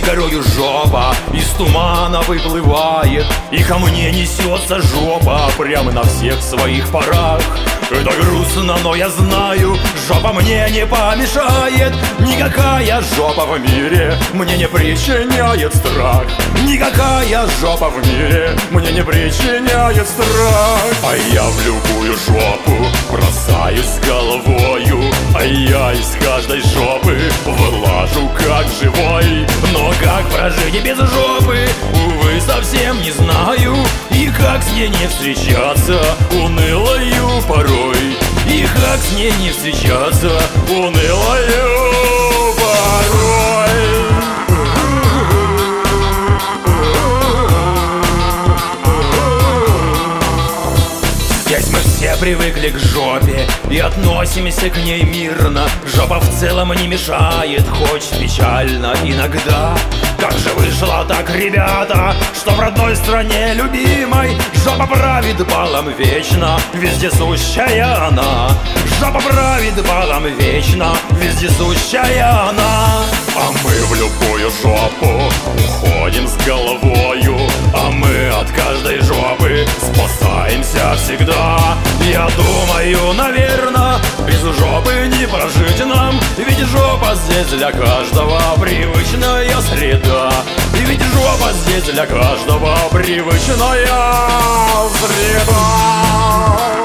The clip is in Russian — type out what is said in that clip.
горою жопа из тумана выплывает, и ко мне несется жопа прямо на всех своих парах. Это грустно, но я знаю, жопа мне не помешает. Никакая жопа в мире мне не причиняет страх. Никакая жопа в мире мне не причиняет страх. А я в любую жопу бросаюсь головою, а я из каждой жопы вылажу как живой. Но как прожить без жопы, увы, совсем не знаю. И как с ней не встречаться унылою порой. И как с ней не встречаться унылою порой. Здесь мы все привыкли к жопе и относимся к ней мирно. Жопа в целом не мешает, хоть печально иногда. Как же вышло так, ребята, что в родной стране любимой жопа правит балом вечно, вездесущая она. Жопа правит балом вечно, вездесущая она. А мы в любую жопу уходим с головою, а мы от каждой жопы спасаемся всегда. Я думаю, наверно, без жопы не прожить нам, ведь жопа здесь для каждого привычная среда. И ведь жопа здесь для каждого привычная среда.